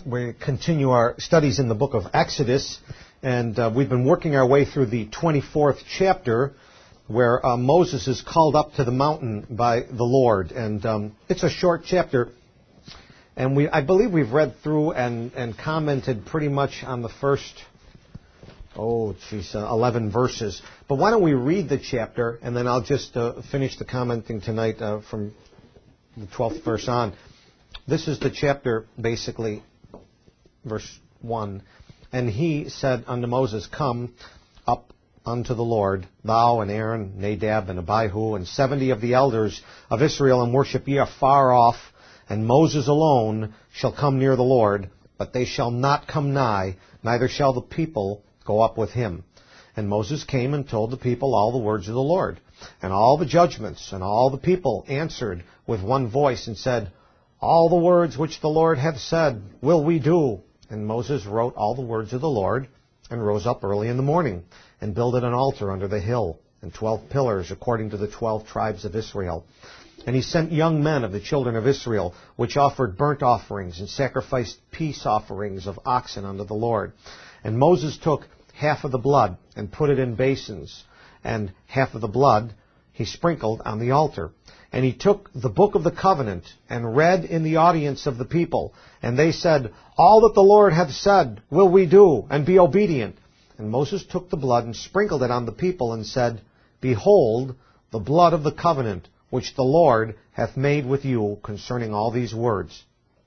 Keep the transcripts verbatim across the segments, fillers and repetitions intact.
We continue our studies in the book of Exodus, and uh, we've been working our way through the twenty-fourth chapter, where uh, Moses is called up to the mountain by the Lord. And um, it's a short chapter, and we I believe we've read through and, and commented pretty much on the first, oh, geez, uh, eleven verses. But why don't we read the chapter, and then I'll just uh, finish the commenting tonight uh, from the twelfth verse on. This is the chapter, basically, verse one. And he said unto Moses, Come up unto the Lord, thou and Aaron, Nadab and Abihu, and seventy of the elders of Israel, and worship ye afar off. And Moses alone shall come near the Lord, but they shall not come nigh, neither shall the people go up with him. And Moses came and told the people all the words of the Lord, and all the judgments, and all the people answered with one voice, and said, All the words which the Lord hath said will we do. And Moses wrote all the words of the Lord, and rose up early in the morning, and builded an altar under the hill, and twelve pillars according to the twelve tribes of Israel. And he sent young men of the children of Israel, which offered burnt offerings, and sacrificed peace offerings of oxen unto the Lord. And Moses took half of the blood, and put it in basins, and half of the blood he sprinkled on the altar. And he took the book of the covenant, and read in the audience of the people. And they said, All that the Lord hath said will we do, and be obedient. And Moses took the blood, and sprinkled it on the people, and said, Behold, the blood of the covenant, which the Lord hath made with you concerning all these words.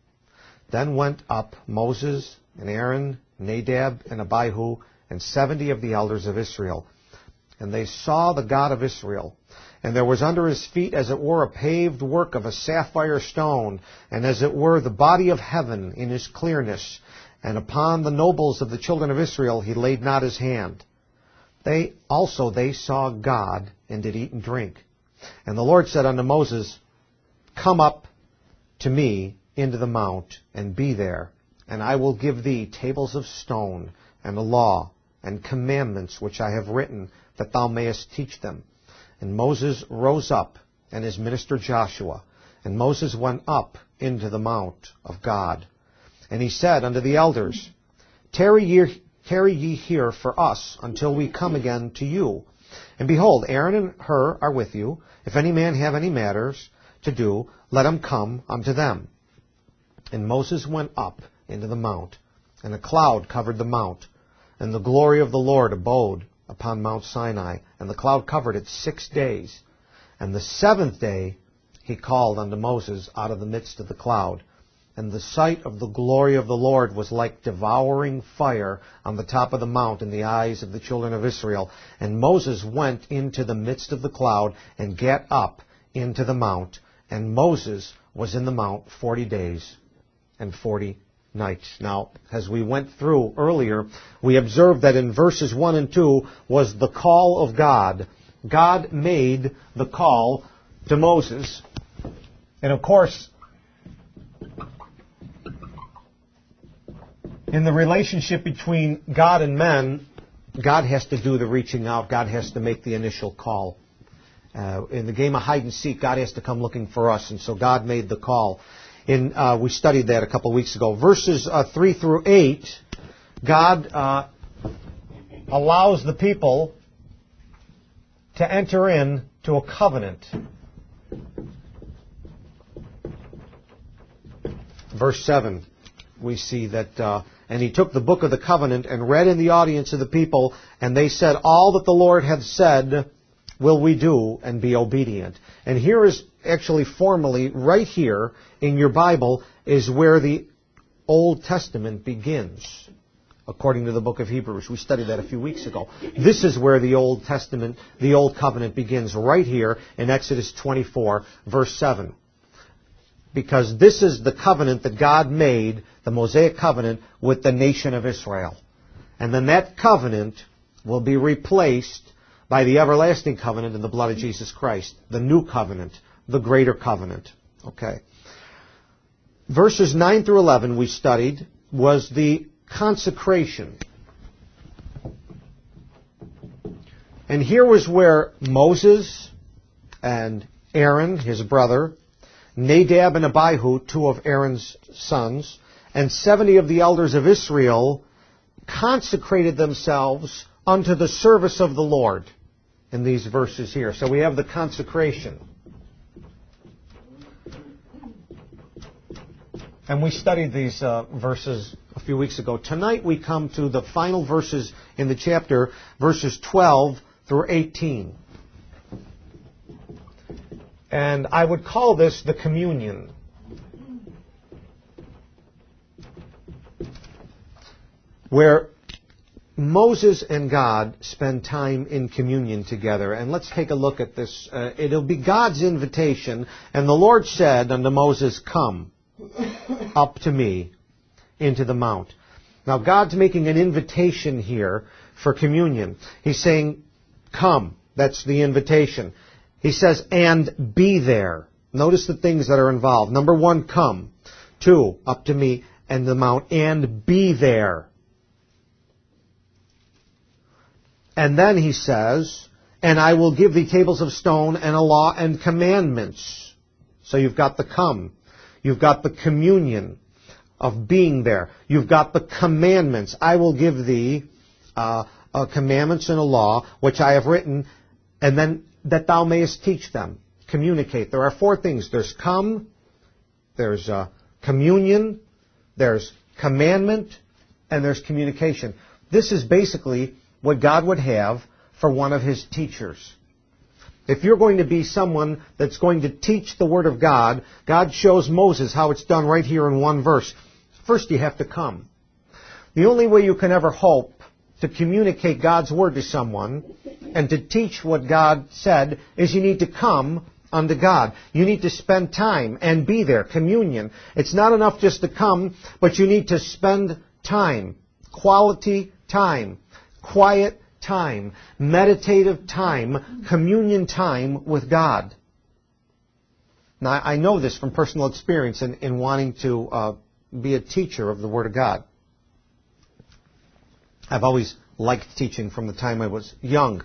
Then went up Moses, and Aaron, Nadab, and Abihu, and seventy of the elders of Israel. And they saw the God of Israel. And there was under his feet as it were a paved work of a sapphire stone, and as it were the body of heaven in his clearness. And upon the nobles of the children of Israel he laid not his hand. They also they saw God, and did eat and drink. And the Lord said unto Moses, Come up to me into the mount, and be there, and I will give thee tables of stone, and a law, and commandments which I have written, that thou mayest teach them. And Moses rose up, and his minister Joshua. And Moses went up into the mount of God. And he said unto the elders, Tarry ye, tarry ye here for us, until we come again to you. And behold, Aaron and Hur are with you. If any man have any matters to do, let him come unto them. And Moses went up into the mount, and a cloud covered the mount, and the glory of the Lord abode upon Mount Sinai, and the cloud covered it six days. And the seventh day he called unto Moses out of the midst of the cloud. And the sight of the glory of the Lord was like devouring fire on the top of the mount in the eyes of the children of Israel. And Moses went into the midst of the cloud, and gat up into the mount. And Moses was in the mount forty days and forty nights. Now, as we went through earlier, we observed that in verses one and two was the call of God. God made the call to Moses. And of course, in the relationship between God and men, God has to do the reaching out. God has to make the initial call. Uh, in the game of hide and seek, God has to come looking for us, and so God made the call. In, uh, we studied that a couple of weeks ago. Verses uh, three through eight, God uh, allows the people to enter into a covenant. Verse seven, we see that, uh, and he took the book of the covenant and read in the audience of the people, and they said, All that the Lord hath said will we do, and be obedient. And here is actually formally, right here in your Bible, is where the Old Testament begins, according to the book of Hebrews. We studied that a few weeks ago. This is where the Old Testament, the Old Covenant begins, right here in Exodus twenty-four, verse seven. Because this is the covenant that God made, the Mosaic covenant, with the nation of Israel. And then that covenant will be replaced by the everlasting covenant in the blood of Jesus Christ, the new covenant, the greater covenant. Okay. Verses nine through eleven we studied was the consecration. And here was where Moses and Aaron, his brother, Nadab and Abihu, two of Aaron's sons, and seventy of the elders of Israel consecrated themselves unto the service of the Lord. In these verses here. So we have the consecration. And we studied these uh, verses a few weeks ago. Tonight we come to the final verses in the chapter, verses twelve through eighteen. And I would call this the communion. Where Moses and God spend time in communion together. And let's take a look at this. Uh, it'll be God's invitation. And the Lord said unto Moses, Come up to me into the mount. Now God's making an invitation here for communion. He's saying, Come. That's the invitation. He says, and be there. Notice the things that are involved. Number one, come. Two, up to me and the mount, and be there. And then he says, and I will give thee tables of stone and a law and commandments. So you've got the come. You've got the communion of being there. You've got the commandments. I will give thee uh, uh, commandments and a law, which I have written, and then that thou mayest teach them. Communicate. There are four things. There's come, there's uh, communion, there's commandment, and there's communication. This is basically what God would have for one of His teachers. If you're going to be someone that's going to teach the Word of God, God shows Moses how it's done right here in one verse. First, you have to come. The only way you can ever hope to communicate God's Word to someone and to teach what God said is you need to come unto God. You need to spend time and be there. Communion. It's not enough just to come, but you need to spend time. Quality time. Quiet time, meditative time, communion time with God. Now, I know this from personal experience in, in wanting to uh, be a teacher of the Word of God. I've always liked teaching from the time I was young.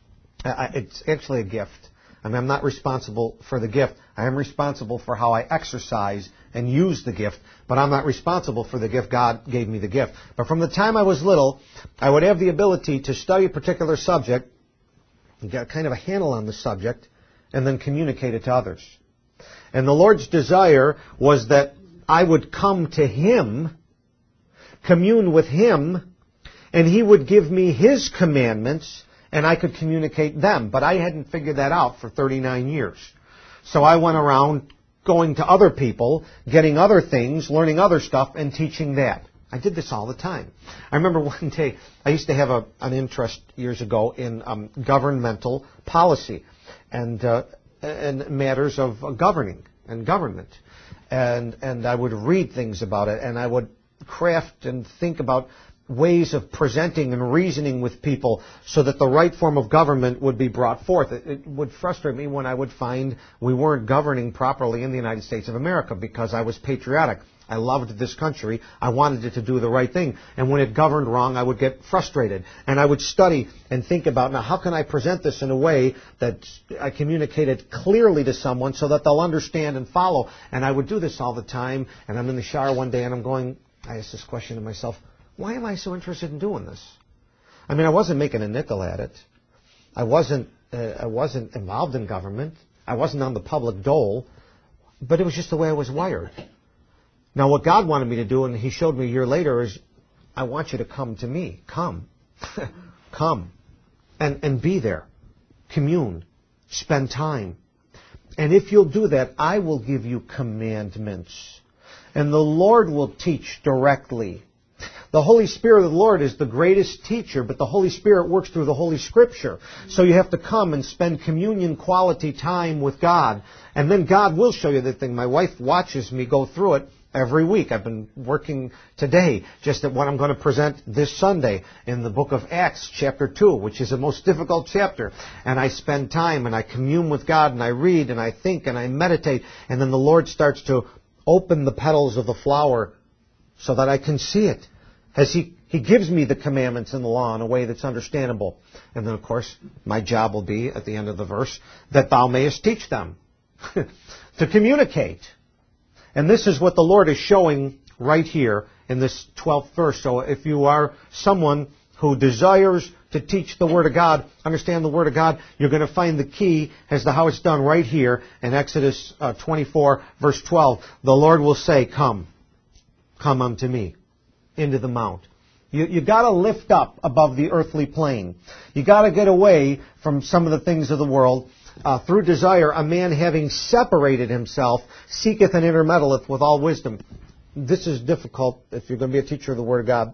I, it's actually a gift. I mean, I'm not responsible for the gift. I am responsible for how I exercise and use the gift, but I'm not responsible for the gift. God gave me the gift. But from the time I was little, I would have the ability to study a particular subject, get kind of a handle on the subject, and then communicate it to others. And the Lord's desire was that I would come to Him, commune with Him, and He would give me His commandments, and I could communicate them. But I hadn't figured that out for thirty-nine years. So I went around going to other people, getting other things, learning other stuff, and teaching that. I did this all the time. I remember one day, I used to have a, an interest years ago in um, governmental policy and, uh, and matters of uh, governing and government. And, and I would read things about it, and I would craft and think about ways of presenting and reasoning with people so that the right form of government would be brought forth. It, it would frustrate me when I would find we weren't governing properly in the United States of America because I was patriotic. I loved this country. I wanted it to do the right thing. And when it governed wrong, I would get frustrated. And I would study and think about, now, how can I present this in a way that I communicate it clearly to someone so that they'll understand and follow? And I would do this all the time. And I'm in the shower one day and I'm going, I asked this question to myself, why am I so interested in doing this? I mean, I wasn't making a nickel at it. I wasn't, uh, I wasn't involved in government. I wasn't on the public dole. But it was just the way I was wired. Now, what God wanted me to do, and He showed me a year later, is I want you to come to me. Come. Come. And, and be there. Commune. Spend time. And if you'll do that, I will give you commandments. And the Lord will teach directly. The Holy Spirit of the Lord is the greatest teacher, but the Holy Spirit works through the Holy Scripture. So you have to come and spend communion quality time with God. And then God will show you the thing. My wife watches me go through it every week. I've been working today just at what I'm going to present this Sunday in the book of Acts, chapter two, which is the most difficult chapter. And I spend time and I commune with God and I read and I think and I meditate. And then the Lord starts to open the petals of the flower so that I can see it. As he, he gives me the commandments and the law in a way that's understandable. And then, of course, my job will be, at the end of the verse, that thou mayest teach them. To communicate. And this is what the Lord is showing right here in this twelfth verse. So if you are someone who desires to teach the Word of God, understand the Word of God, you're going to find the key as to how it's done right here in Exodus uh, twenty-four, verse twelve. The Lord will say, come, come unto me, into the mount. You, you got to lift up above the earthly plane. You got to get away from some of the things of the world. Uh, through desire, a man having separated himself seeketh and intermeddleth with all wisdom. This is difficult if you're going to be a teacher of the Word of God.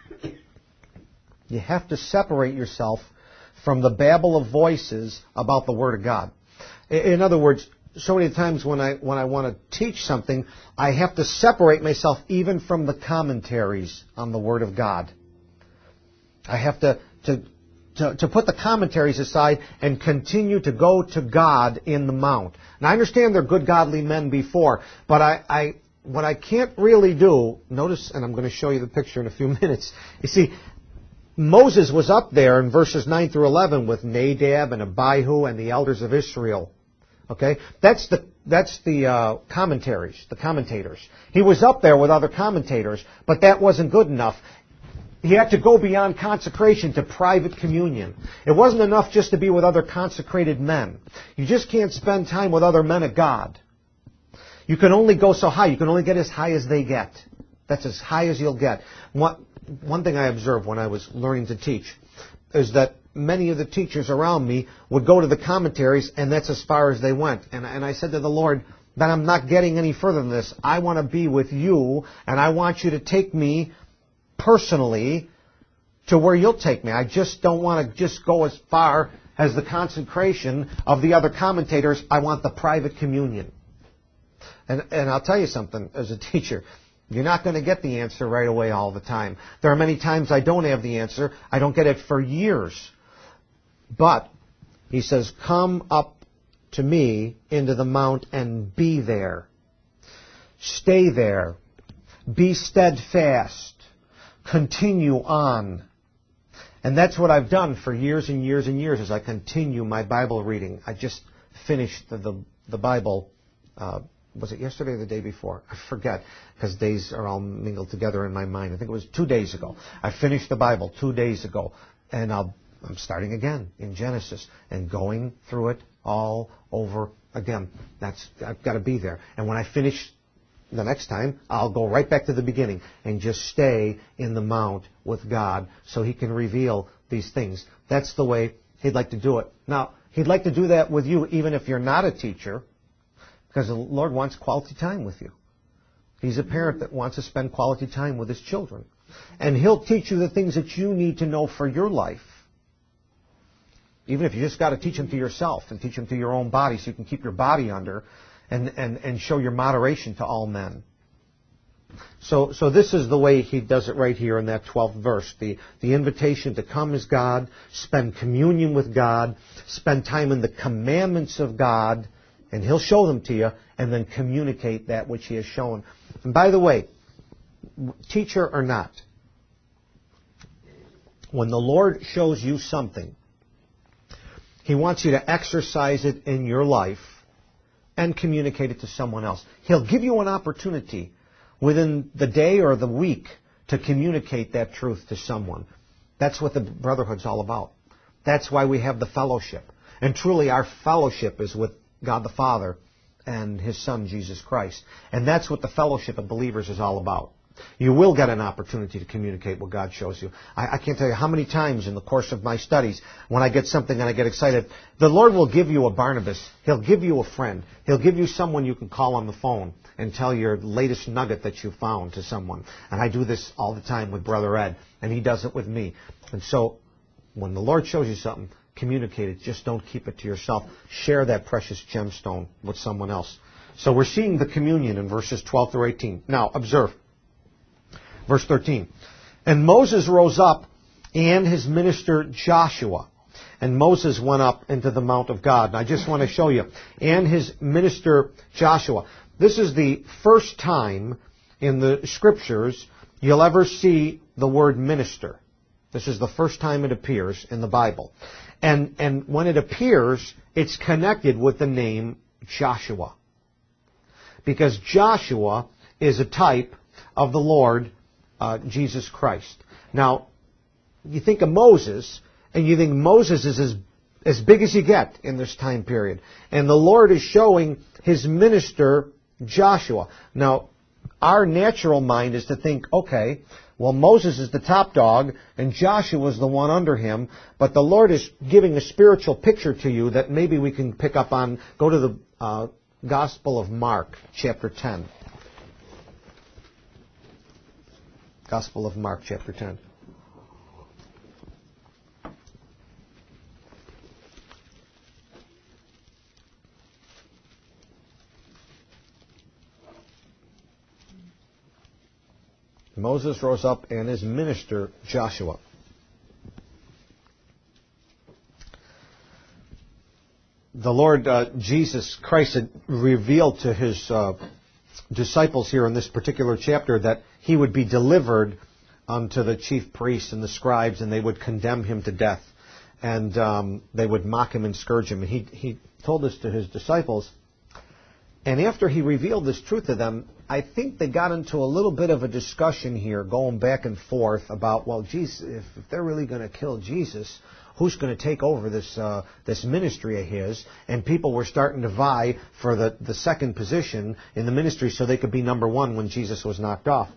You have to separate yourself from the babble of voices about the Word of God. In other words, so many times when I when I want to teach something, I have to separate myself even from the commentaries on the Word of God. I have to to to, to put the commentaries aside and continue to go to God in the mount. And I understand they're good godly men before, but I, I what I can't really do, notice, and I'm going to show you the picture in a few minutes. You see, Moses was up there in verses nine through eleven with Nadab and Abihu and the elders of Israel. Okay, that's the that's the uh, commentaries, the commentators. He was up there with other commentators, but that wasn't good enough. He had to go beyond consecration to private communion. It wasn't enough just to be with other consecrated men. You just can't spend time with other men of God. You can only go so high. You can only get as high as they get. That's as high as you'll get. One, one thing I observed when I was learning to teach is that many of the teachers around me would go to the commentaries, and that's as far as they went. And, and I said to the Lord, that I'm not getting any further than this. I want to be with you, and I want you to take me personally to where you'll take me. I just don't want to just go as far as the consecration of the other commentators. I want the private communion. And, and I'll tell you something, as a teacher, you're not going to get the answer right away all the time. There are many times I don't have the answer. I don't get it for years. But he says, come up to me into the mount and be there. Stay there. Be steadfast. Continue on. And that's what I've done for years and years and years as I continue my Bible reading. I just finished the, the, the Bible, uh, was it yesterday or the day before? I forget, because days are all mingled together in my mind. I think it was two days ago. I finished the Bible two days ago. And I'll, I'm starting again in Genesis and going through it all over again. That's, I've got to be there. And when I finish the next time, I'll go right back to the beginning and just stay in the mount with God so He can reveal these things. That's the way He'd like to do it. Now, He'd like to do that with you even if you're not a teacher, because the Lord wants quality time with you. He's a parent that wants to spend quality time with His children. And He'll teach you the things that you need to know for your life. Even if you just got to teach them to yourself and teach them to your own body so you can keep your body under and, and, and show your moderation to all men. So, so this is the way He does it right here in that twelfth verse. The, the invitation to come as God, spend communion with God, spend time in the commandments of God, and He'll show them to you, and then communicate that which He has shown. And by the way, teacher or not, when the Lord shows you something, He wants you to exercise it in your life and communicate it to someone else. He'll give you an opportunity within the day or the week to communicate that truth to someone. That's what the brotherhood's all about. That's why we have the fellowship. And truly our fellowship is with God the Father and His Son, Jesus Christ. And that's what the fellowship of believers is all about. You will get an opportunity to communicate what God shows you. I, I can't tell you how many times in the course of my studies, when I get something and I get excited, the Lord will give you a Barnabas. He'll give you a friend. He'll give you someone you can call on the phone and tell your latest nugget that you found to someone. And I do this all the time with Brother Ed, and he does it with me. And so when the Lord shows you something, communicate it. Just don't keep it to yourself. Share that precious gemstone with someone else. So we're seeing the communion in verses twelve through eighteen. Now, observe. Verse thirteen. And Moses rose up, and his minister Joshua. And Moses went up into the mount of God. And I just want to show you. And his minister Joshua. This is the first time in the Scriptures you'll ever see the word minister. This is the first time it appears in the Bible. And, and when it appears, it's connected with the name Joshua. Because Joshua is a type of the Lord uh, Jesus Christ. Now, you think of Moses, and you think Moses is as, as big as you get in this time period. And the Lord is showing his minister, Joshua. Now, our natural mind is to think, okay, well, Moses is the top dog, and Joshua is the one under him, but the Lord is giving a spiritual picture to you that maybe we can pick up on. Go to the uh, Gospel of Mark, chapter ten. Gospel of Mark, chapter ten. Moses rose up and his minister, Joshua. The Lord uh, Jesus Christ had revealed to his uh, disciples here in this particular chapter that he would be delivered unto the chief priests and the scribes, and they would condemn him to death. And um, they would mock him and scourge him. And he, he told this to his disciples. And after he revealed this truth to them, I think they got into a little bit of a discussion here, going back and forth about, well, Jesus, if, if they're really going to kill Jesus, who's going to take over this uh, this ministry of his? And people were starting to vie for the, the second position in the ministry so they could be number one when Jesus was knocked off.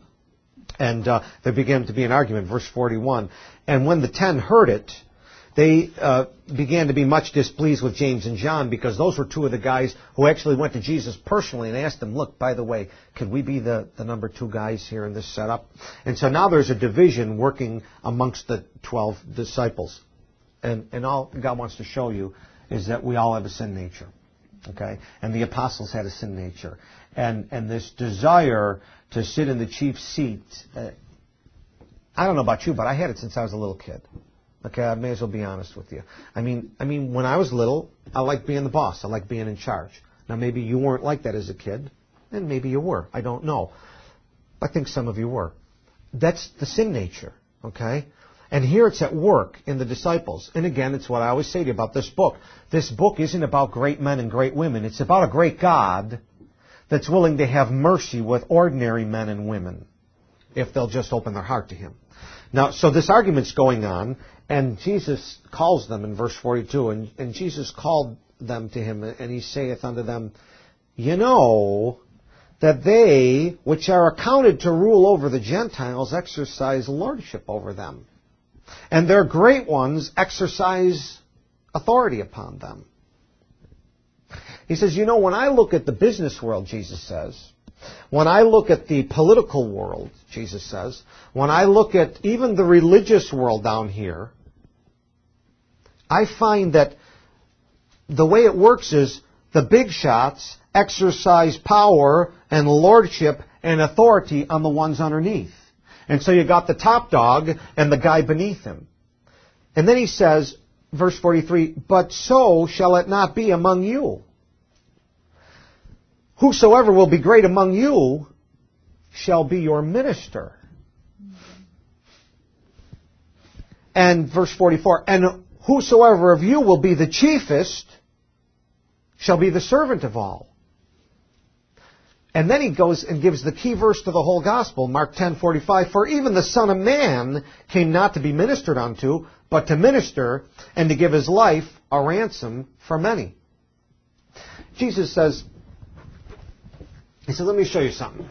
And uh, there began to be an argument, verse forty-one. And when the ten heard it, they uh, began to be much displeased with James and John, because those were two of the guys who actually went to Jesus personally and asked him, look, by the way, could we be the, the number two guys here in this setup? And so now there's a division working amongst the twelve disciples. And, and all God wants to show you is that we all have a sin nature. Okay? And the apostles had a sin nature. And, and this desire to sit in the chief seat, uh, I don't know about you, but I had it since I was a little kid. Okay, I may as well be honest with you. I mean, I mean, when I was little, I liked being the boss. I liked being in charge. Now, maybe you weren't like that as a kid, and maybe you were. I don't know. I think some of you were. That's the sin nature, okay? And here it's at work in the disciples. And again, it's what I always say to you about this book. This book isn't about great men and great women. It's about a great God that's willing to have mercy with ordinary men and women if they'll just open their heart to him. Now, so this argument's going on, and Jesus calls them in verse forty-two, and, and Jesus called them to him, and he saith unto them, you know that they which are accounted to rule over the Gentiles exercise lordship over them, and their great ones exercise authority upon them. He says, you know, when I look at the business world, Jesus says, when I look at the political world, Jesus says, when I look at even the religious world down here, I find that the way it works is the big shots exercise power and lordship and authority on the ones underneath. And so you got the top dog and the guy beneath him. And then he says, verse forty-three, but so shall it not be among you. Whosoever will be great among you shall be your minister. And verse forty-four, and whosoever of you will be the chiefest shall be the servant of all. And then he goes and gives the key verse to the whole gospel, Mark ten forty-five, for even the Son of Man came not to be ministered unto, but to minister and to give his life a ransom for many. Jesus says, he said, let me show you something.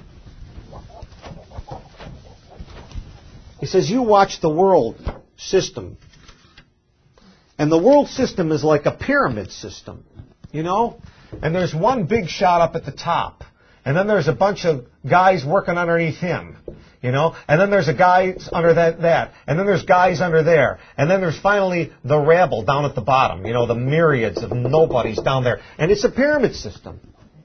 He says, you watch the world system. And the world system is like a pyramid system, you know? And there's one big shot up at the top. And then there's a bunch of guys working underneath him, you know? And then there's a guy under that, that. And then there's guys under there. And then there's finally the rabble down at the bottom, you know, the myriads of nobodies down there. And it's a pyramid system.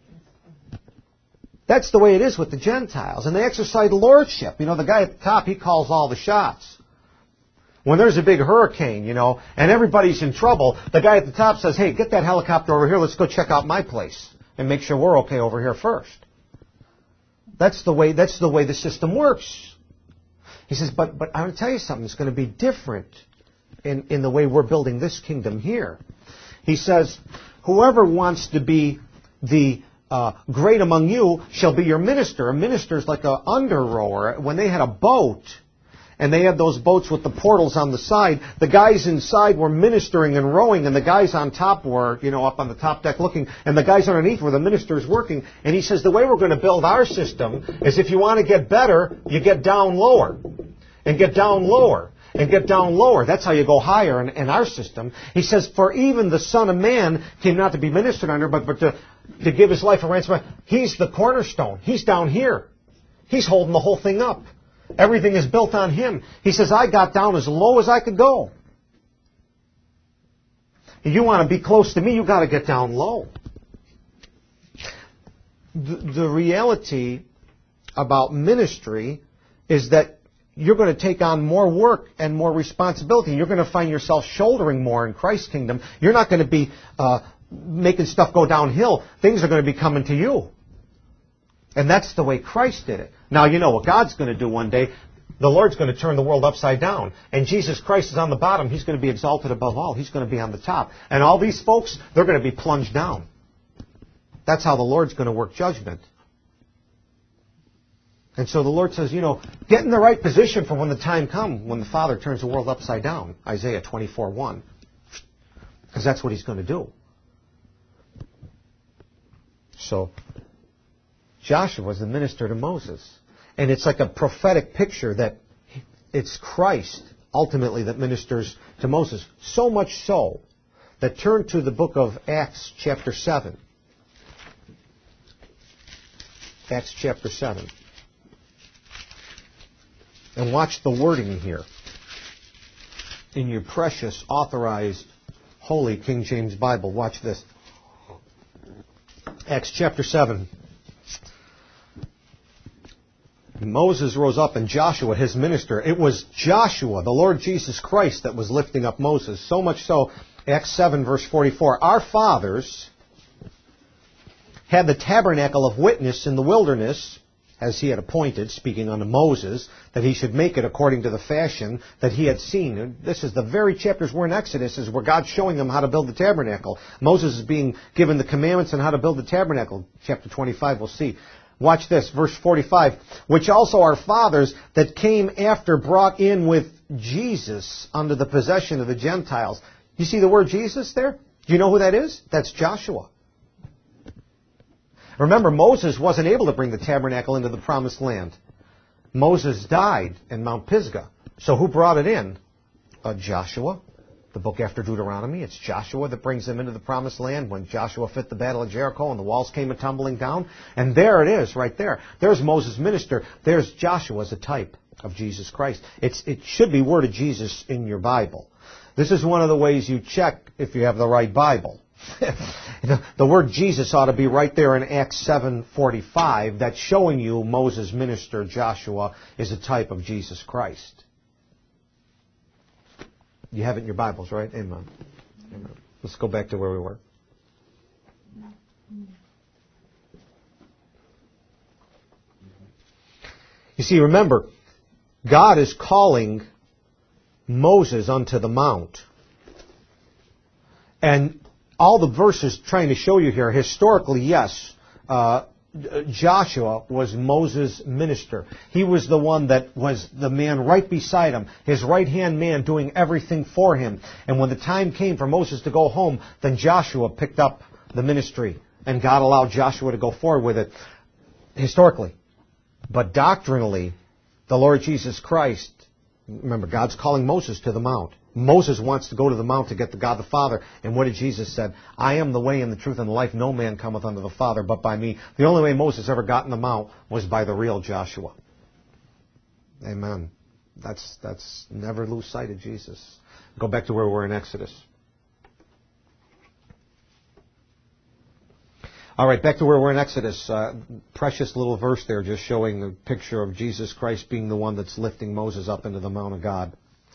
That's the way it is with the Gentiles. And they exercise lordship. You know, the guy at the top, he calls all the shots. When there's a big hurricane, you know, and everybody's in trouble, the guy at the top says, hey, get that helicopter over here. Let's go check out my place and make sure we're okay over here first. That's the way, that's the way the system works. He says, but, but I want to tell you something. It's going to be different in, in the way we're building this kingdom here. He says, whoever wants to be the uh, great among you shall be your minister. A minister is like an under rower. When they had a boat, and they had those boats with the portals on the side, the guys inside were ministering and rowing, and the guys on top were, you know, up on the top deck looking, and the guys underneath were the ministers working. And he says, the way we're going to build our system is if you want to get better, you get down lower, and get down lower, and get down lower. That's how you go higher in, in our system. He says, for even the Son of Man came not to be ministered under, but, but to, to give his life a ransom. He's the cornerstone. He's down here. He's holding the whole thing up. Everything is built on him. He says, I got down as low as I could go. If you want to be close to me, you got to get down low. The, the reality about ministry is that you're going to take on more work and more responsibility. You're going to find yourself shouldering more in Christ's kingdom. You're not going to be uh, making stuff go downhill. Things are going to be coming to you. And that's the way Christ did it. Now, you know what God's going to do one day. The Lord's going to turn the world upside down. And Jesus Christ is on the bottom. He's going to be exalted above all. He's going to be on the top. And all these folks, they're going to be plunged down. That's how the Lord's going to work judgment. And so the Lord says, you know, get in the right position for when the time comes, when the Father turns the world upside down. Isaiah twenty-four one. Because that's what He's going to do. So Joshua was the minister to Moses. And it's like a prophetic picture that it's Christ ultimately that ministers to Moses. So much so that turn to the book of Acts chapter seven. Acts chapter seven. And watch the wording here. In your precious, authorized, holy King James Bible. Watch this. Acts chapter seven. Moses rose up and Joshua, his minister. It was Joshua, the Lord Jesus Christ, that was lifting up Moses. So much so, Acts seven, verse forty-four. Our fathers had the tabernacle of witness in the wilderness, as he had appointed, speaking unto Moses, that he should make it according to the fashion that he had seen. And this is the very chapters we're in Exodus, is where God's showing them how to build the tabernacle. Moses is being given the commandments on how to build the tabernacle. Chapter twenty-five, we'll see. Watch this, verse forty-five. Which also our fathers that came after brought in with Jesus unto the possession of the Gentiles. You see the word Jesus there? Do you know who that is? That's Joshua. Remember, Moses wasn't able to bring the tabernacle into the promised land. Moses died in Mount Pisgah. So who brought it in? Uh, Joshua. The book after Deuteronomy. It's Joshua that brings them into the promised land when Joshua fit the battle of Jericho and the walls came tumbling down. And there it is, right there. There's Moses' minister. There's Joshua as a type of Jesus Christ. It's, it should be word of Jesus in your Bible. This is one of the ways you check if you have the right Bible. the, the word Jesus ought to be right there in Acts seven forty-five. That's showing you Moses' minister Joshua is a type of Jesus Christ. You have it in your Bibles, right? Amen. Amen. Let's go back to where we were. You see, remember, God is calling Moses unto the mount. And all the verses trying to show you here, historically, yes, uh, Joshua was Moses' minister. He was the one that was the man right beside him, his right-hand man doing everything for him. And when the time came for Moses to go home, then Joshua picked up the ministry, and God allowed Joshua to go forward with it, historically. But doctrinally, the Lord Jesus Christ, remember, God's calling Moses to the mount. Moses wants to go to the mount to get to God the Father. And what did Jesus say? I am the way and the truth and the life. No man cometh unto the Father but by me. The only way Moses ever got in the mount was by the real Joshua. Amen. That's, that's never lose sight of Jesus. Go back to where we were in Exodus. All right, back to where we're in Exodus. Uh, precious little verse there just showing the picture of Jesus Christ being the one that's lifting Moses up into the mount of God.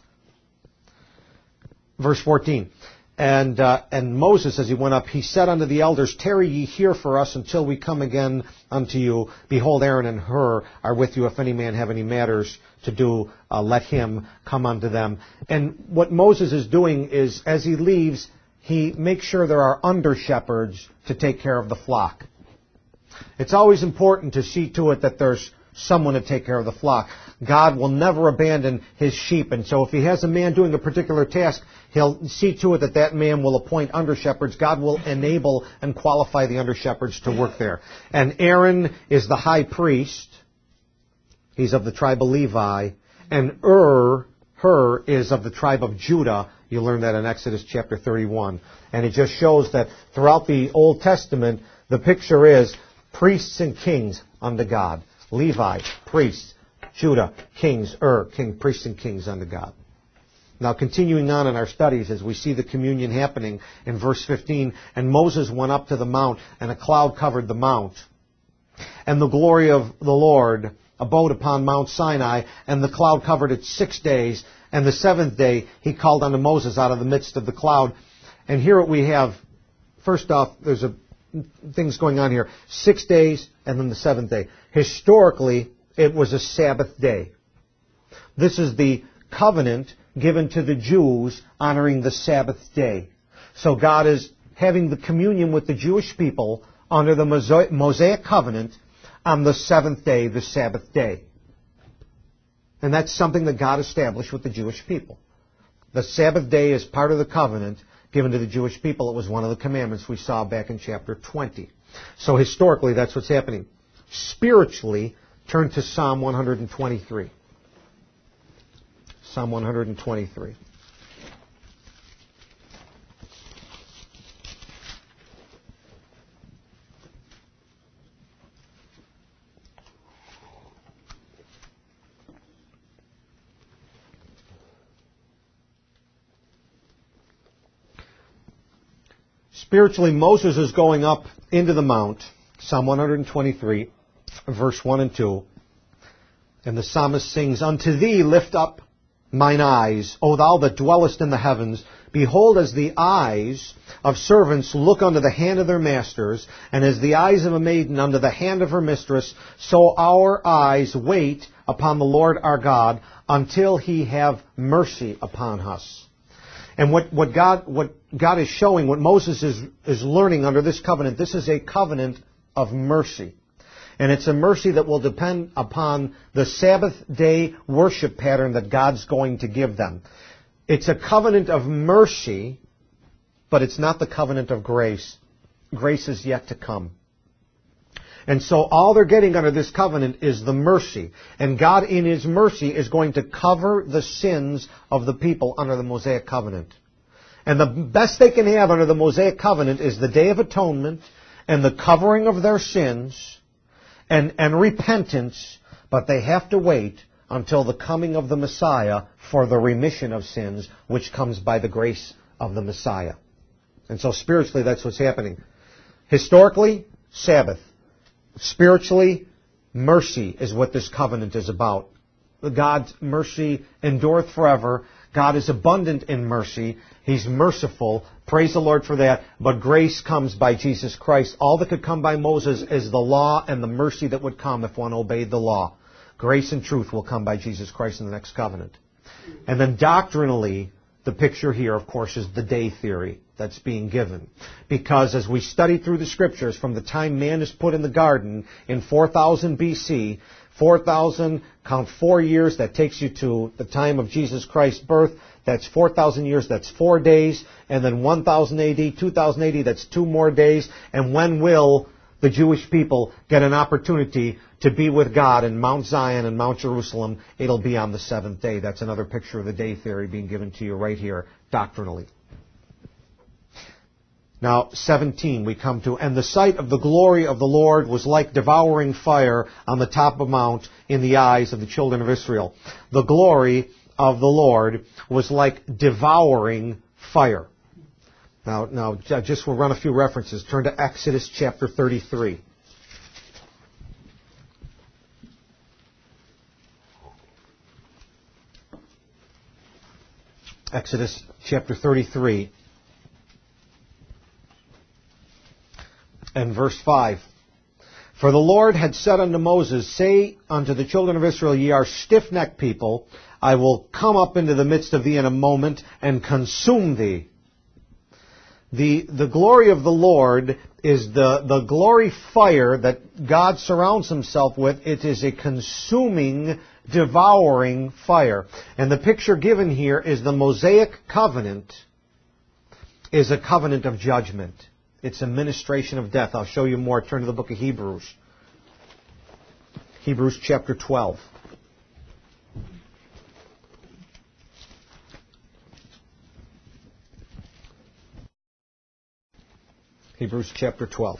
Verse fourteen, and uh, and Moses, as he went up, he said unto the elders, tarry ye here for us until we come again unto you. Behold, Aaron and Hur are with you. If any man have any matters to do, uh, let him come unto them. And what Moses is doing is, as he leaves, he makes sure there are under-shepherds to take care of the flock. It's always important to see to it that there's someone to take care of the flock. God will never abandon His sheep, and so if He has a man doing a particular task, He'll see to it that that man will appoint under-shepherds. God will enable and qualify the under-shepherds to work there. And Aaron is the high priest. He's of the tribe of Levi. And Ur, Hur, is of the tribe of Judah. You learn that in Exodus chapter thirty-one. And it just shows that throughout the Old Testament, the picture is priests and kings unto God. Levi, priests. Judah, kings. Ur, king, priests and kings unto God. Now, continuing on in our studies as we see the communion happening in verse fifteen, and Moses went up to the mount, and a cloud covered the mount. And the glory of the Lord abode upon Mount Sinai, and the cloud covered it six days. And the seventh day He called unto Moses out of the midst of the cloud. And here we have, first off, there's a things going on here. Six days, and then the seventh day. Historically, it was a Sabbath day. This is the covenant given to the Jews honoring the Sabbath day. So God is having the communion with the Jewish people under the Mosaic covenant on the seventh day, the Sabbath day. And that's something that God established with the Jewish people. The Sabbath day is part of the covenant given to the Jewish people. It was one of the commandments we saw back in chapter twenty. So historically, that's what's happening. Spiritually, turn to Psalm one twenty-three. Psalm one twenty-three. Spiritually, Moses is going up into the mount, Psalm one twenty-three, verse one and two. And the psalmist sings, Unto Thee lift up mine eyes, O Thou that dwellest in the heavens. Behold, as the eyes of servants look unto the hand of their masters, and as the eyes of a maiden unto the hand of her mistress, so our eyes wait upon the Lord our God, until He have mercy upon us. And what, what God what God is showing, what Moses is, is learning under this covenant, this is a covenant of mercy. And it's a mercy that will depend upon the Sabbath day worship pattern that God's going to give them. It's a covenant of mercy, but it's not the covenant of grace. Grace is yet to come. And so all they're getting under this covenant is the mercy. And God in His mercy is going to cover the sins of the people under the Mosaic covenant. And the best they can have under the Mosaic covenant is the Day of Atonement and the covering of their sins and, and repentance, but they have to wait until the coming of the Messiah for the remission of sins, which comes by the grace of the Messiah. And so spiritually, that's what's happening. Historically, Sabbath. Spiritually, mercy is what this covenant is about. God's mercy endureth forever. God is abundant in mercy. He's merciful. Praise the Lord for that. But grace comes by Jesus Christ. All that could come by Moses is the law and the mercy that would come if one obeyed the law. Grace and truth will come by Jesus Christ in the next covenant. And then doctrinally, the picture here, of course, is the day theory that's being given. Because as we study through the Scriptures, from the time man is put in the garden in four thousand B C, four thousand, count four years, that takes you to the time of Jesus Christ's birth. That's four thousand years, that's four days. And then one thousand A D, two thousand A D, that's two more days. And when will the Jewish people get an opportunity to be with God in Mount Zion and Mount Jerusalem? It'll be on the seventh day. That's another picture of the day theory being given to you right here, doctrinally. Now, seventeen we come to, and the sight of the glory of the Lord was like devouring fire on the top of a mount in the eyes of the children of Israel. The glory of the Lord was like devouring fire. Now, now, just we'll run a few references. Turn to Exodus chapter thirty-three. Exodus chapter thirty-three. And verse five. For the Lord had said unto Moses, Say unto the children of Israel, Ye are stiff-necked people. I will come up into the midst of thee in a moment and consume thee. The, the glory of the Lord is the, the glory fire that God surrounds himself with. It is a consuming, devouring fire. And the picture given here is the Mosaic covenant is a covenant of judgment. It's a ministration of death. I'll show you more. Turn to the book of Hebrews. Hebrews chapter twelve. Hebrews chapter twelve.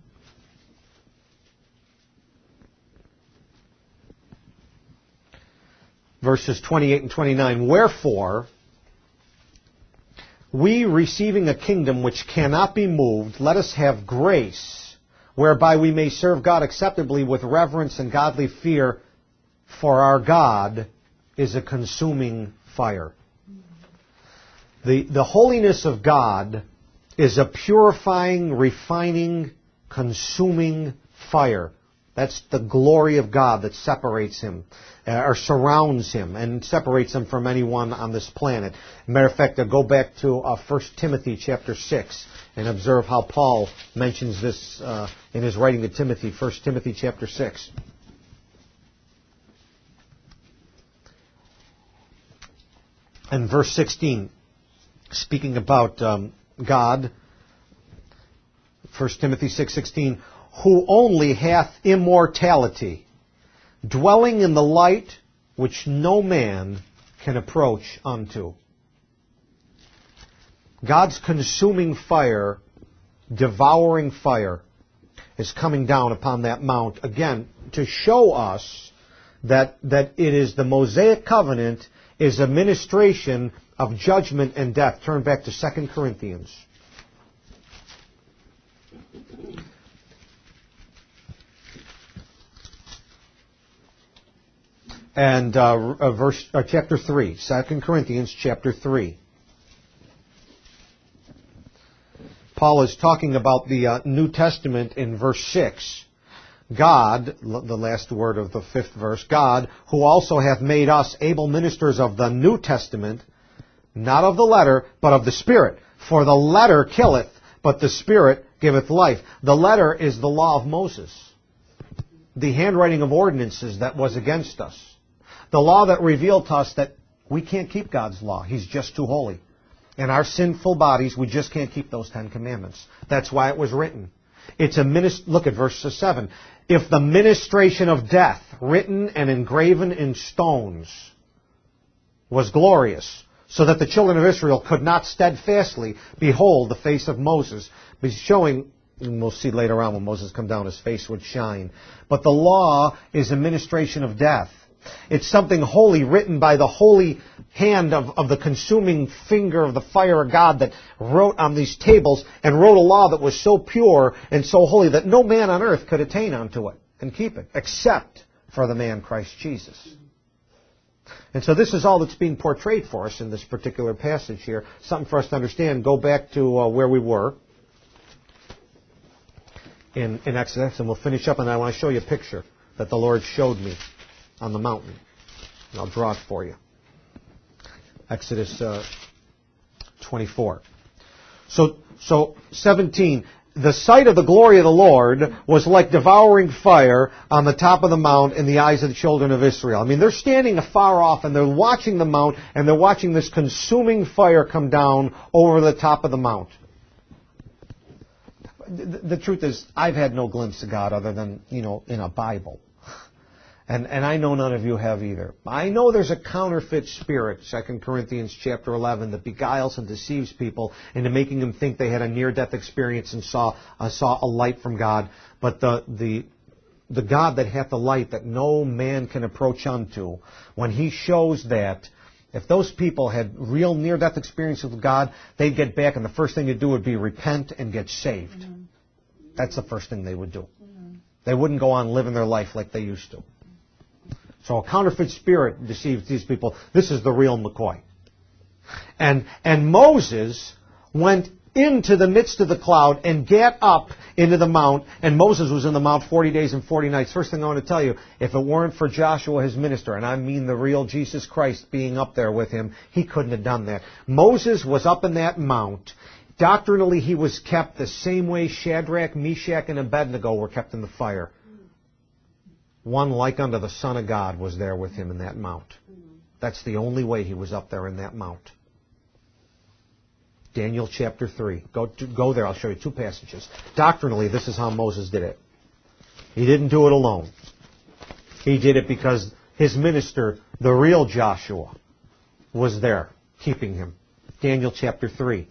Verses twenty-eight and twenty-nine. Wherefore, we receiving a kingdom which cannot be moved, let us have grace, whereby we may serve God acceptably with reverence and godly fear, for our God is a consuming fire. The, the holiness of God is a purifying, refining, consuming fire. That's the glory of God that separates him, uh, or surrounds him, and separates him from anyone on this planet. Matter of fact, uh, go back to uh, First Timothy chapter six and observe how Paul mentions this uh, in his writing to Timothy. First Timothy chapter six. And verse sixteen, speaking about um, God, First Timothy six sixteen, who only hath immortality, dwelling in the light which no man can approach unto. God's consuming fire, devouring fire, is coming down upon that mount, again, to show us that, that it is the Mosaic covenant is a ministration of judgment and death. Turn back to Second Corinthians. And uh, uh, verse, uh, chapter three, Second Corinthians chapter three. Paul is talking about the uh, New Testament in verse six. God, the last word of the fifth verse, God, who also hath made us able ministers of the New Testament, not of the letter, but of the Spirit. For the letter killeth, but the Spirit giveth life. The letter is the law of Moses, the handwriting of ordinances that was against us. The law that revealed to us that we can't keep God's law. He's just too holy. In our sinful bodies, we just can't keep those Ten Commandments. That's why it was written. It's a minist- Look at verse seven. If the ministration of death, written and engraven in stones, was glorious, so that the children of Israel could not steadfastly behold the face of Moses, he's showing, and we'll see later on when Moses come down, his face would shine. But the law is a ministration of death. It's something holy, written by the holy hand of, of the consuming finger of the fire of God that wrote on these tables and wrote a law that was so pure and so holy that no man on earth could attain unto it and keep it, except for the man Christ Jesus. And so this is all that's being portrayed for us in this particular passage here. Something for us to understand. Go back to uh, where we were in, in Exodus, and we'll finish up, and I want to show you a picture that the Lord showed me on the mountain. And I'll draw it for you. Exodus uh, twenty-four. So, so seventeen. The sight of the glory of the Lord was like devouring fire on the top of the mount in the eyes of the children of Israel. I mean, they're standing afar off and they're watching the mount and they're watching this consuming fire come down over the top of the mount. The, the truth is, I've had no glimpse of God other than, you know, in a Bible. And, and I know none of you have either. I know there's a counterfeit spirit, Second Corinthians chapter eleven, that beguiles and deceives people into making them think they had a near-death experience and saw, uh, saw a light from God. But the, the, the God that hath the light that no man can approach unto, when He shows that, if those people had real near-death experiences with God, they'd get back and the first thing they'd do would be repent and get saved. Mm-hmm. That's the first thing they would do. Mm-hmm. They wouldn't go on living their life like they used to. So a counterfeit spirit deceives these people. This is the real McCoy. And, and Moses went into the midst of the cloud and get up into the mount. And Moses was in the mount forty days and forty nights. First thing I want to tell you, if it weren't for Joshua, his minister, and I mean the real Jesus Christ being up there with him, he couldn't have done that. Moses was up in that mount Doctrinally, he was kept the same way Shadrach, Meshach, and Abednego were kept in the fire. One like unto the Son of God was there with him in that mount. That's the only way he was up there in that mount. Daniel chapter three. Go, to, go there. I'll show you two passages. Doctrinally, this is how Moses did it. He didn't do it alone. He did it because his minister, the real Joshua, was there, keeping him. Daniel chapter three.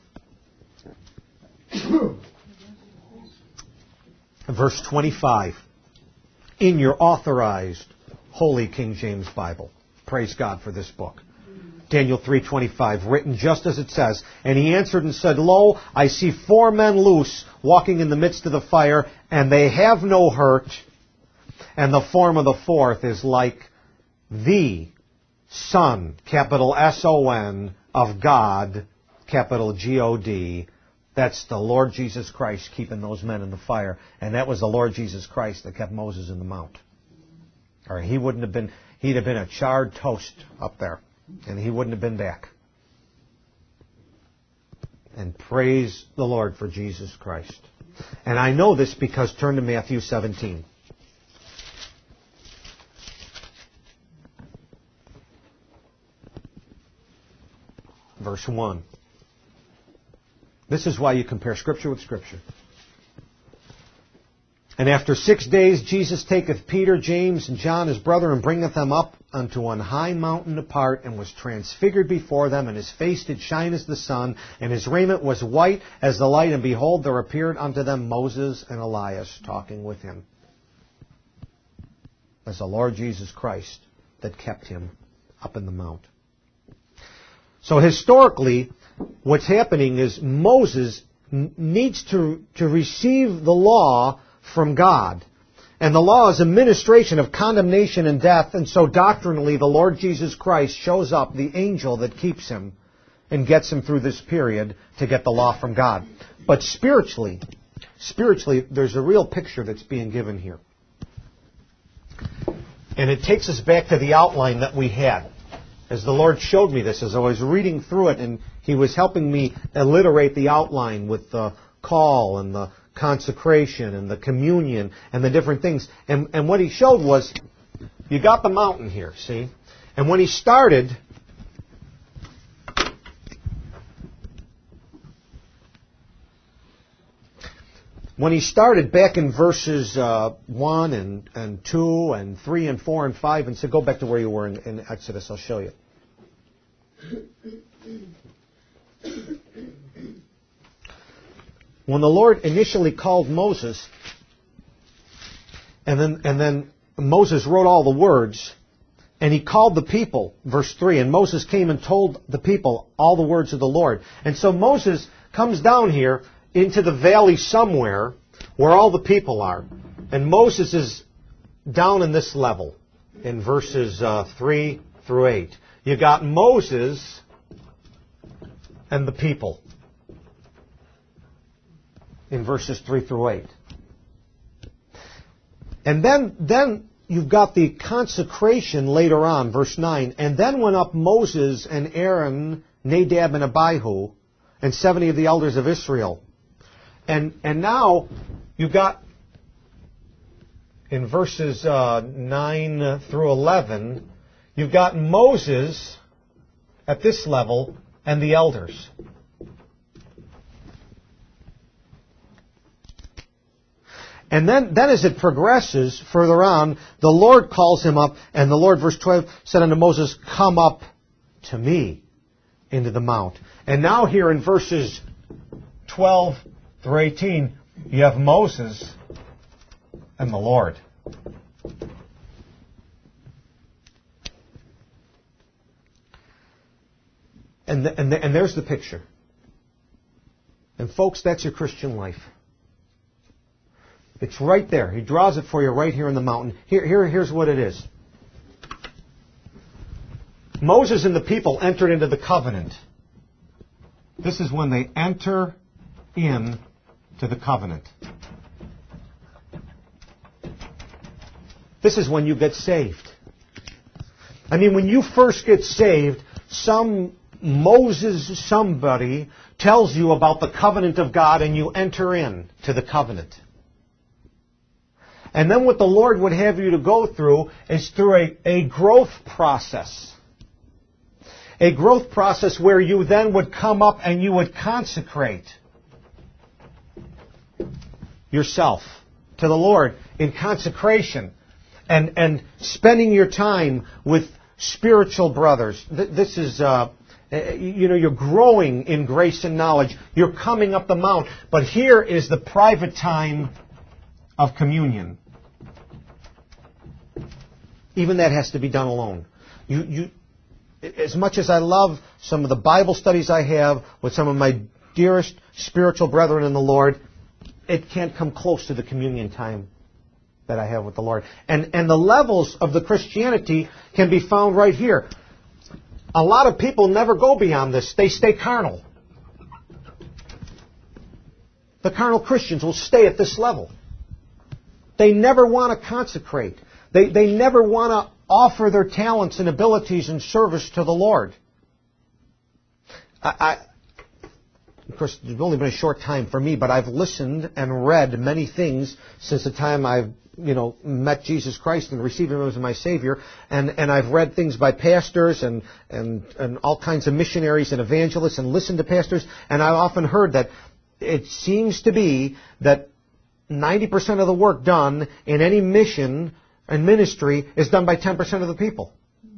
Verse twenty-five. In your authorized Holy King James Bible. Praise God for this book. Daniel three twenty-five, written just as it says, and he answered and said, Lo, I see four men loose, walking in the midst of the fire, and they have no hurt, and the form of the fourth is like the Son, capital S O N, of God, capital G O D. That's the Lord Jesus Christ keeping those men in the fire, and that was the Lord Jesus Christ that kept Moses in the mount. Or he wouldn't have been, he'd have been a charred toast up there. And he wouldn't have been back. And praise the Lord for Jesus Christ. And I know this because turn to Matthew seventeen. Verse one. This is why you compare Scripture with Scripture. And after six days Jesus taketh Peter, James, and John his brother, and bringeth them up unto an high mountain apart, and was transfigured before them, and his face did shine as the sun, and his raiment was white as the light, and behold, there appeared unto them Moses and Elias talking with him. That's the Lord Jesus Christ that kept him up in the mount. So historically, what's happening is Moses needs to, to receive the law from God. And the law is a ministration of condemnation and death, and so doctrinally the Lord Jesus Christ shows up, the angel that keeps him, and gets him through this period to get the law from God. But spiritually, spiritually, there's a real picture that's being given here. And it takes us back to the outline that we had. As the Lord showed me this, as I was reading through it, and He was helping me alliterate the outline with the call and the consecration and the communion and the different things. And, and what He showed was, you got the mountain here, see? And when He started, when He started back in verses uh, one and, and two and three and four and five, and said, go back to where you were in, in Exodus, I'll show you. When the Lord initially called Moses, and then and then Moses wrote all the words, and he called the people, verse three, and Moses came and told the people all the words of the Lord. And so Moses comes down here into the valley somewhere where all the people are. And Moses is down in this level in verses uh, three through eight. You got Moses and the people in verses three through eight. And then, then you've got the consecration later on, verse nine. And then went up Moses and Aaron, Nadab and Abihu, and seventy of the elders of Israel. And and now you've got, in verses uh, nine through eleven, you've got Moses at this level and the elders. And then, then as it progresses further on, the Lord calls him up, and the Lord, verse twelve, said unto Moses, come up to me into the mount. And now here in verses twelve through eighteen, you have Moses and the Lord. And, the, and, the, and there's the picture. And folks, that's your Christian life. It's right there. He draws it for you right here in the mountain. Here, here, here's what it is. Moses and the people entered into the covenant. This is when they enter in to the covenant. This is when you get saved. I mean, when you first get saved, some Moses, somebody, tells you about the covenant of God and you enter in to the covenant. And then what the Lord would have you to go through is through a, a growth process. A growth process where you then would come up and you would consecrate yourself to the Lord in consecration and, and spending your time with spiritual brothers. This is, uh, you know, you're growing in grace and knowledge. You're coming up the mount. But here is the private time of communion. Even that has to be done alone. You, you, as much as I love some of the Bible studies I have with some of my dearest spiritual brethren in the Lord, it can't come close to the communion time that I have with the Lord. And, and the levels of the Christianity can be found right here. A lot of people never go beyond this. They stay carnal. The carnal Christians will stay at this level. They never want to consecrate. They, they never want to offer their talents and abilities in service to the Lord. I, I, of course, it's only been a short time for me, but I've listened and read many things since the time I've, you know, met Jesus Christ and received Him as my Savior. And, and I've read things by pastors and, and, and all kinds of missionaries and evangelists and listened to pastors. And I've often heard that it seems to be that ninety percent of the work done in any mission and ministry is done by ten percent of the people.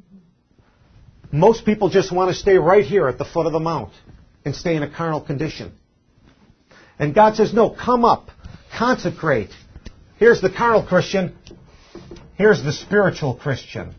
Most people just want to stay right here at the foot of the mount and stay in a carnal condition. And God says, no, come up, consecrate. Here's the carnal Christian. Here's the spiritual Christian.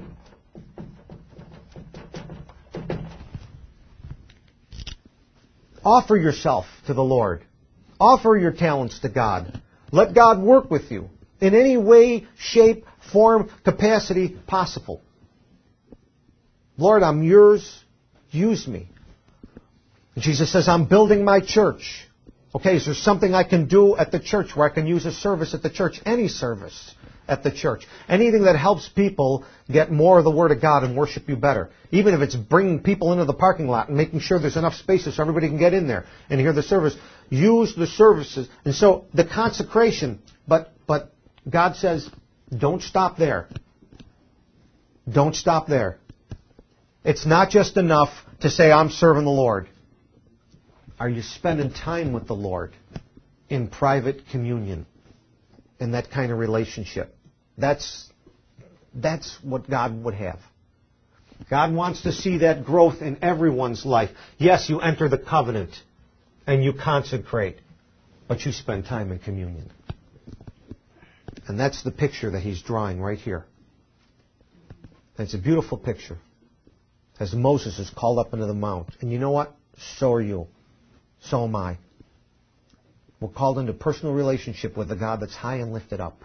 Offer yourself to the Lord. Offer your talents to God. Let God work with you in any way, shape, form, capacity possible. Lord, I'm yours. Use me. And Jesus says, I'm building my church. Okay, is there something I can do at the church where I can use a service at the church? Any service at the church. Anything that helps people get more of the Word of God and worship you better. Even if it's bringing people into the parking lot and making sure there's enough spaces so everybody can get in there and hear the service. Use the services. And so the consecration, but but God says, don't stop there. Don't stop there. It's not just enough to say, I'm serving the Lord. Are you spending time with the Lord in private communion, in that kind of relationship? That's, that's what God would have. God wants to see that growth in everyone's life. Yes, you enter the covenant and you consecrate, but you spend time in communion. And that's the picture that He's drawing right here. And it's a beautiful picture. As Moses is called up into the mount. And you know what? So are you. So am I. We're called into personal relationship with a God that's high and lifted up.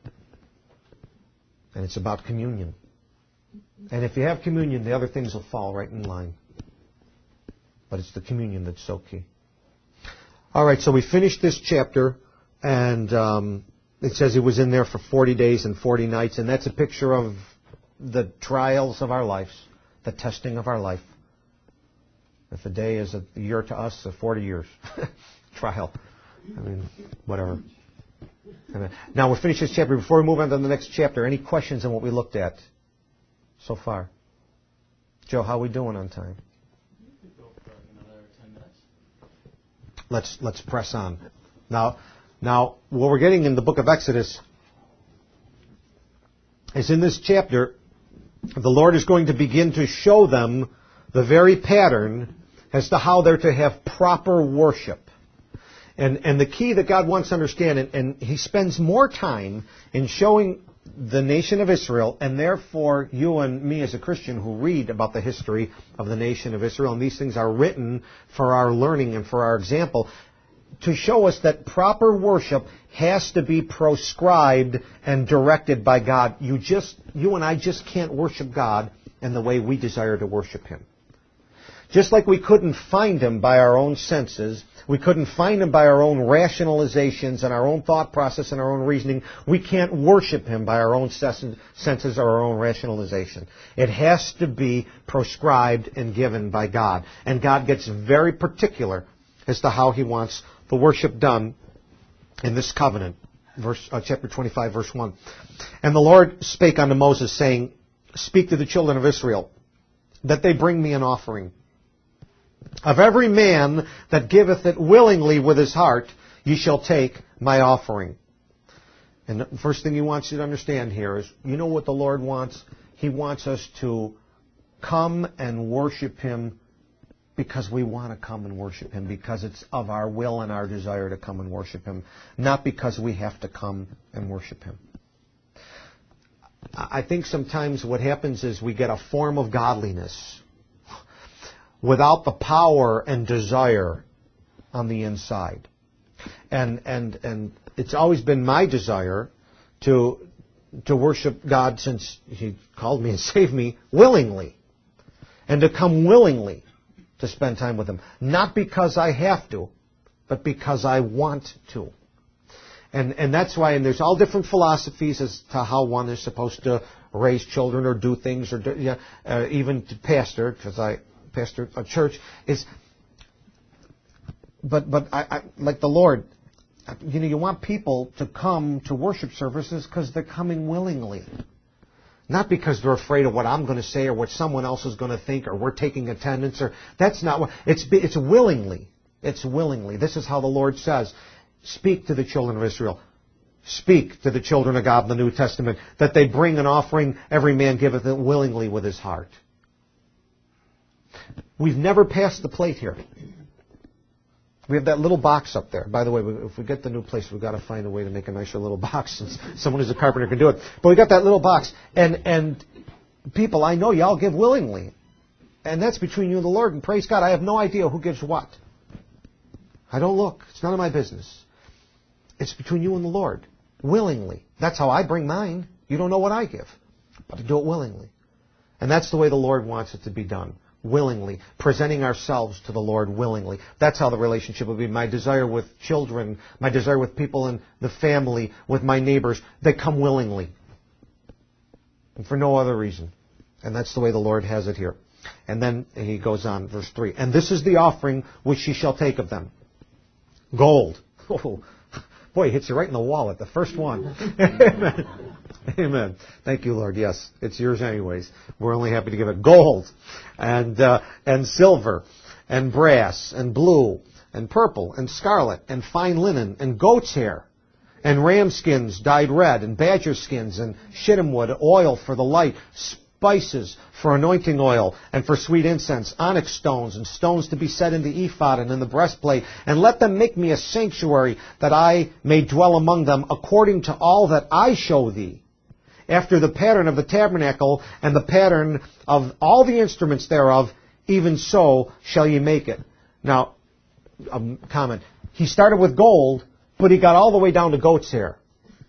And it's about communion. And if you have communion, the other things will fall right in line. But it's the communion that's so key. All right, so we finished this chapter, and um, it says He was in there for forty days and forty nights, and that's a picture of the trials of our lives, the testing of our life. If a day is a year to us, a forty years trial. I mean, whatever. Now, we'll finish this chapter. Before we move on to the next chapter, any questions on what we looked at so far? Joe, how are we doing on time? Let's let's press on. Now, now, what we're getting in the book of Exodus is in this chapter, the Lord is going to begin to show them the very pattern as to how they're to have proper worship. And, and the key that God wants to understand, and, and He spends more time in showing the nation of Israel, and therefore you and me as a Christian who read about the history of the nation of Israel, and these things are written for our learning and for our example, to show us that proper worship has to be proscribed and directed by God. You just, you and I just can't worship God in the way we desire to worship Him. Just like we couldn't find Him by our own senses, we couldn't find Him by our own rationalizations and our own thought process and our own reasoning, we can't worship Him by our own senses or our own rationalization. It has to be prescribed and given by God. And God gets very particular as to how He wants the worship done in this covenant. Verse, uh, chapter twenty-five, verse one. And the Lord spake unto Moses, saying, Speak to the children of Israel, that they bring me an offering. Of every man that giveth it willingly with his heart, ye shall take my offering. And the first thing He wants you to understand here is, you know what the Lord wants? He wants us to come and worship Him because we want to come and worship Him, because it's of our will and our desire to come and worship Him, not because we have to come and worship Him. I think sometimes what happens is we get a form of godliness without the power and desire on the inside. And and and it's always been my desire to to worship God since He called me and saved me willingly. And to come willingly to spend time with Him. Not because I have to, but because I want to. And and that's why, and there's all different philosophies as to how one is supposed to raise children or do things, or do, yeah, uh, even to pastor, because I pastor a church, is, but but I, I like the Lord, you know, you want people to come to worship services because they're coming willingly. Not because they're afraid of what I'm going to say or what someone else is going to think or we're taking attendance, or that's not what, it's it's willingly. It's willingly. This is how the Lord says, speak to the children of Israel. Speak to the children of God in the New Testament that they bring an offering, every man giveth it willingly with his heart. We've never passed the plate here. We have that little box up there. By the way, if we get the new place, we've got to find a way to make a nicer little box, since someone who's a carpenter can do it. But we got that little box. And and people, I know y'all give willingly. And that's between you and the Lord. And praise God, I have no idea who gives what. I don't look. It's none of my business. It's between you and the Lord. Willingly. That's how I bring mine. You don't know what I give. But I do it willingly. And that's the way the Lord wants it to be done. Willingly, presenting ourselves to the Lord willingly. That's how the relationship will be. My desire with children, my desire with people in the family, with my neighbors, they come willingly. And for no other reason. And that's the way the Lord has it here. And then He goes on, verse three. And this is the offering which ye shall take of them. Gold. Oh, boy, it hits you right in the wallet, the first one. Amen. Amen. Thank you, Lord. Yes, it's yours anyways. We're only happy to give it. Gold and uh, and silver and brass and blue and purple and scarlet and fine linen and goat's hair and ram skins dyed red and badger skins and shittim wood, oil for the light, spices for anointing oil and for sweet incense, onyx stones and stones to be set in the ephod and in the breastplate. And let them make me a sanctuary that I may dwell among them according to all that I show thee. After the pattern of the tabernacle and the pattern of all the instruments thereof, even so shall ye make it. Now, a comment. He started with gold, but he got all the way down to goat's hair.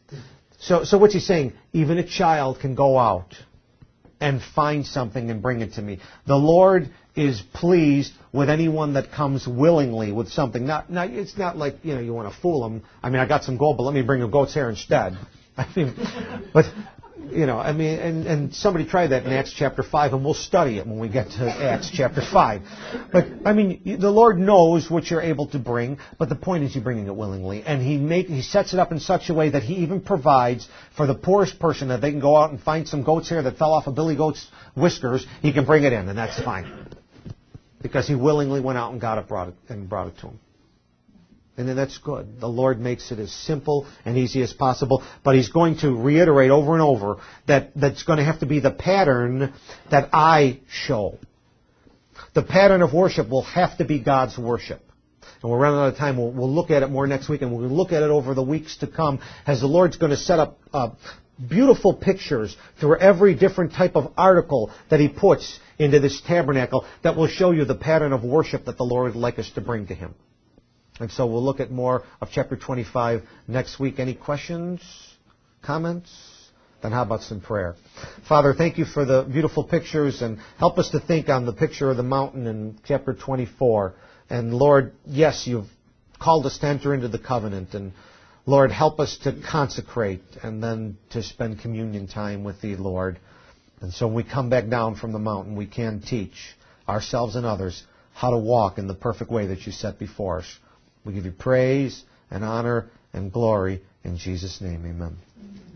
So, so what's he saying? Even a child can go out and find something and bring it to me. The Lord is pleased with anyone that comes willingly with something. Not, not, it's not like, you know, you want to fool them. I mean, I got some gold, but let me bring a goat's hair instead. I mean, but, you know, I mean, and, and somebody tried that in Acts chapter five, and we'll study it when we get to Acts chapter five. But, I mean, the Lord knows what you're able to bring, but the point is you're bringing it willingly. And He make, He sets it up in such a way that He even provides for the poorest person that they can go out and find some goat's hair that fell off a billy goat's whiskers. He can bring it in, and that's fine. Because He willingly went out and got it, brought it, and brought it to him. And then that's good. The Lord makes it as simple and easy as possible. But He's going to reiterate over and over that that's going to have to be the pattern that I show. The pattern of worship will have to be God's worship. And we're running out of time. We'll, we'll look at it more next week, and we'll look at it over the weeks to come as the Lord's going to set up uh, beautiful pictures through every different type of article that He puts into this tabernacle that will show you the pattern of worship that the Lord would like us to bring to Him. And so we'll look at more of chapter twenty-five next week. Any questions? Comments? Then how about some prayer? Father, thank you for the beautiful pictures, and help us to think on the picture of the mountain in chapter twenty-four. And Lord, yes, you've called us to enter into the covenant, and Lord, help us to consecrate and then to spend communion time with Thee, Lord. And so when we come back down from the mountain, we can teach ourselves and others how to walk in the perfect way that you set before us. We give you praise and honor and glory in Jesus' name. Amen.